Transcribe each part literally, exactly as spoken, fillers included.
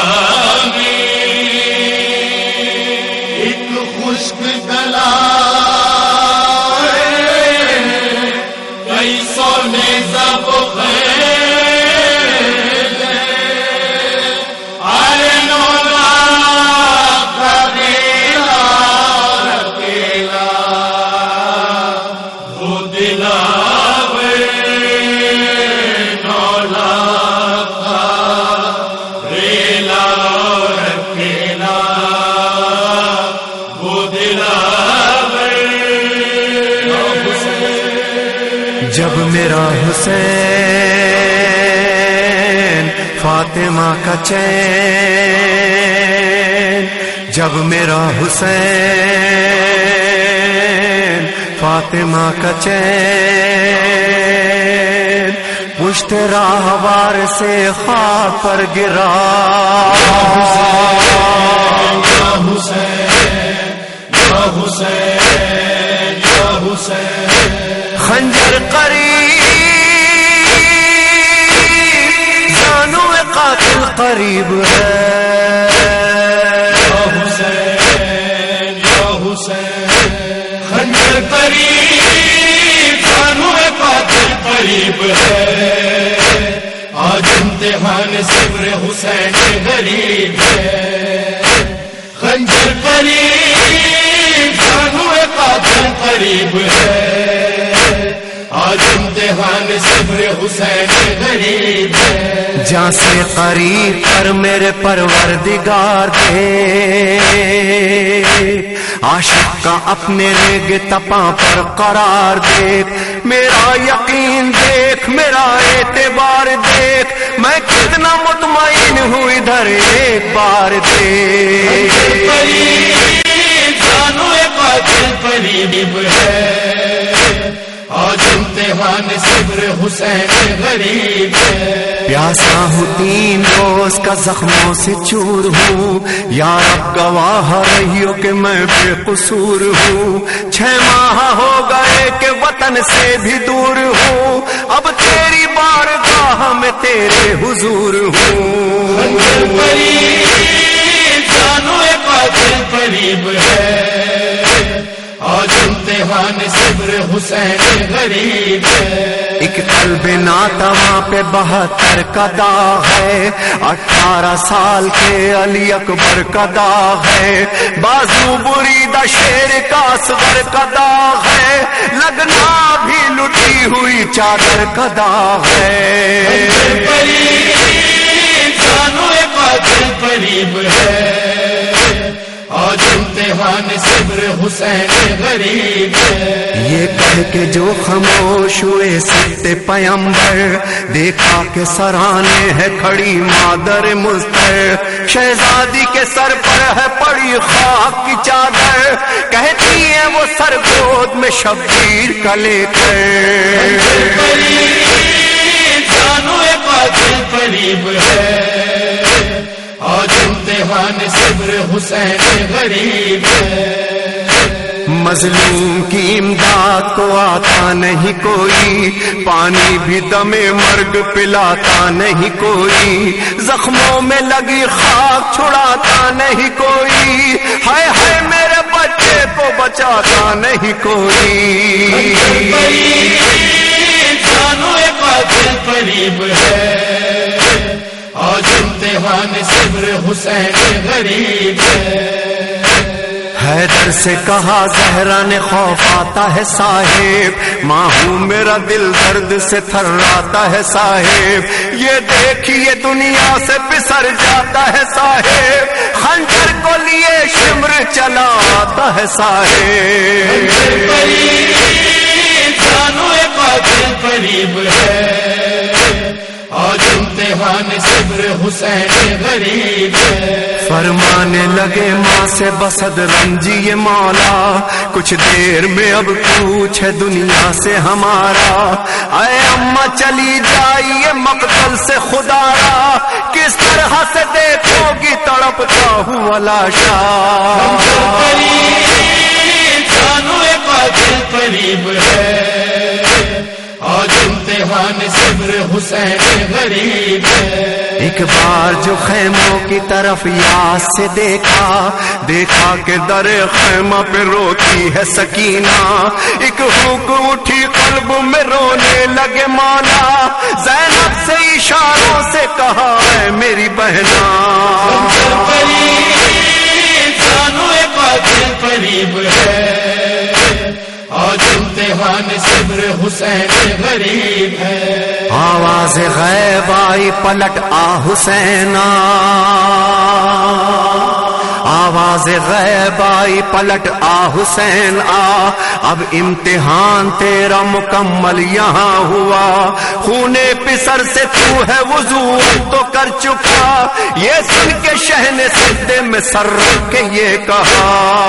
میں ایک خشک گلا کئی سونے سب جب میرا حسین فاطمہ کا چین، جب میرا حسین فاطمہ کا چین پشت راہوار سے خاک پر گرا، یا حسین یا حسین یا حسین خنجر قریب جانو قاتل قریب ہے، یا حسین یا حسین خنجر قریب جانو قاتل قریب ہے، آج امتحان صبر حسین غریب ہے، خنجر قریب جانو قاتل قریب ہے، آج امتحان صبر حسین غریب ہے، جہاں سے قریب پر میرے پروردگار دے، عاشق کا اپنے ریگ تپاں پر قرار دیکھ، میرا یقین دیکھ، میرا اعتبار دیکھ، میں کتنا مطمئن ہوں ادھر ایک بار دیکھ، جانو قاتل قریب ہے، آج امتحان صبر حسین غریب ہے، پیاسا ہوں تین روز کا زخموں سے چور ہوں، یا رب گواہ رہی ہو کہ میں بے قصور ہوں، چھ ماہ ہو گئے کہ وطن سے بھی دور ہوں، اب تیری بارگاہ میں تیرے حضور ہوں، جانو قاتل قریب ہے، آج امتحان صبر حسین غریب ہے، ایک قلب ناتواں پہ بہتر کا داغ ہے، اٹھارہ سال کے علی اکبر کا داغ ہے، بازو بریدہ شیر کا اصغر کا داغ ہے، لگنا بھی لٹی ہوئی چادر کا داغ ہے، جانو قاتل قریب ہے، آج امتحان صبر حسین غریب ہے، یہ کہہ کے جو خاموش ہوئے ستے پیمبر، دیکھا کہ سرانے ہے کھڑی مادر مضطر، شہزادی کے سر پر ہے پڑی خاک کی چادر، کہتی ہے وہ سر گود میں شبیر کا لے کر، جانو قاتل قریب ہے، آج امتحان صبر حسین غریب ہے، مظلوم کی امداد کو آتا نہیں کوئی، پانی بھی دم مرگ پلاتا نہیں کوئی، زخموں میں لگی خاک چھڑاتا نہیں کوئی، ہائے ہائے میرے بچے کو بچاتا نہیں کوئی، جانو قاتل قریب ہے، آج امتحان صبر حسین غریب ہے، حیدر سے کہا زہرا نے خوف آتا ہے صاحب، ماں ہوں میرا دل درد سے تھراتا ہے صاحب، یہ دیکھیے دنیا سے پسر جاتا ہے صاحب، خنجر کو لیے شمر چلا آتا ہے صاحب، جانو قاتل قریب ہے، آج امتحان صبر حسین غریب ہے، فرمانے لگے ماں سے بسد رنجی یہ مولا، کچھ دیر میں اب پوچھ ہے دنیا سے ہمارا، اے اماں چلی جائیے مقتل سے خدا را، کس طرح سے دیکھو گی تڑپتا ہوا لاشا، جانو قاتل قریب ہے، آج امتحان امتحان صبر حسین غریب ہے۔ ایک بار جو خیموں کی طرف یاس سے دیکھا، دیکھا کہ در خیمہ پہ روتی ہے سکینہ، ایک ہوک اٹھی قلب میں رونے لگے مولا، زینب سے اشاروں سے کہا ہے میری بہنا، جانو قاتل قریب ہے، آج امتحان صبر حسین غریب ہے۔ آواز غیب آئی پلٹ آ حسینا، آواز غیب آئی پلٹ آ حسین آ، اب امتحان تیرا مکمل یہاں ہوا، خون پسر سے تو ہے وضو تو کر چکا، یہ سن کے شہ نے سجدے میں سر رکھ کے یہ کہا،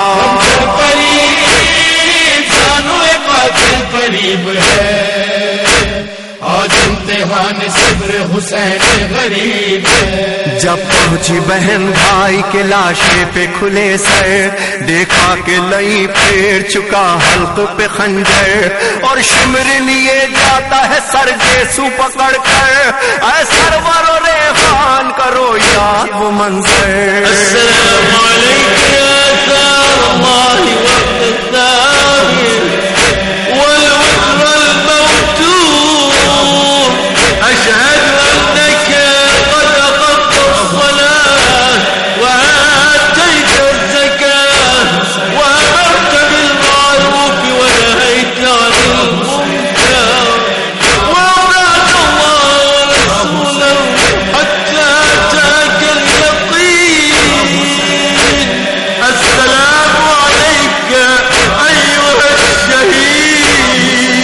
جانو قاتل قریب ہے، آج امتحان صبر حسین غریب ہے۔ جب پہنچی بہن بھائی کے لاشے پہ کھلے سر، دیکھا کہ لئی پھیر چکا حلق پہ خنجر، اور شمر لیے جاتا ہے سر جیسو پکڑ کر، اے سرور و ریحان کرو یاد وہ منظر،